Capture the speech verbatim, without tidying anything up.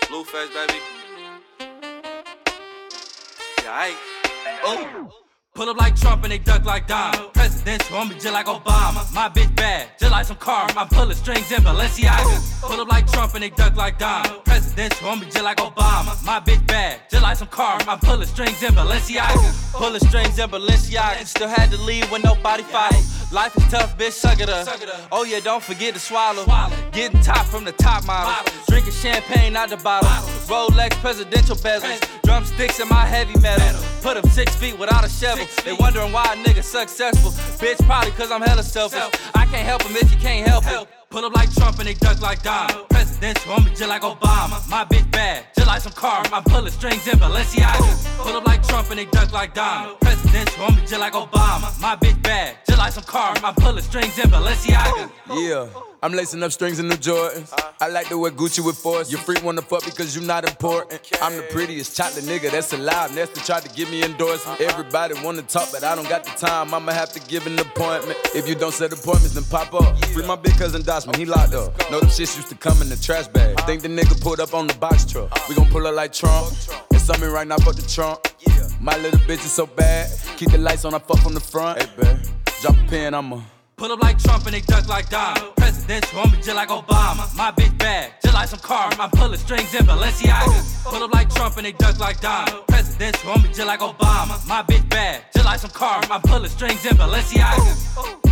Blueface, baby. Yeah, aight. Oh. Pull up like Trump and they duck like Dom. Presidential on me just like Obama. My bitch bad, just like some car. I'm pulling strings in Balenciaga. Pull up like Trump and they duck like Dom. Presidential on me just like Obama. My bitch bad, just like some car. I'm pulling strings in Balenciaga. Pulling strings in Balenciaga. Still had to leave when nobody followed. Life is tough, bitch, suck it up. Oh yeah, don't forget to swallow. Getting top from the top model. Drinking champagne out the bottle. Rolex presidential bezels. Drumsticks in my heavy metal. Put up six feet without a shovel. They wondering why a nigga successful. Bitch, probably cause I'm hella selfish. I can't help him if you can't help it. Pull up like Trump and they duck like Donald. Presidential on me just like Obama. My bitch bad, just like some car. I'm pulling strings in Balenciaga. Pull up like Trump and they duck like Donald. Presidential on me just like Obama. My bitch bad, just like some car. I'm pulling strings in Balenciaga. Yeah. I'm lacing up strings in the Jordans. I like to wear Gucci with force. Your freak wanna fuck because you not important. I'm the prettiest chocolate nigga that's alive. Nestor tried to give me endorsement. Everybody wanna talk, but I don't got the time. I'ma have to give an appointment. If you don't set appointments, then pop up. Free my big cousin Dosman, he locked up. Know them shits used to come in the trash bag. Think the nigga pulled up on the box truck. We gon' pull up like Trump. It's on me right now, fuck the trunk. My little bitch is so bad. Keep the lights on, I fuck from the front. Hey, babe, drop a pin, I'ma pull up like Trump and they duck like Donald. Presidential on me just like Obama. My bitch bad, just like some car. I'm pulling strings in Balenciaga. Pull up like Trump and they duck like Donald. Presidential on me just like Obama. My bitch bad, just like some car. I'm pulling strings in Balenciaga.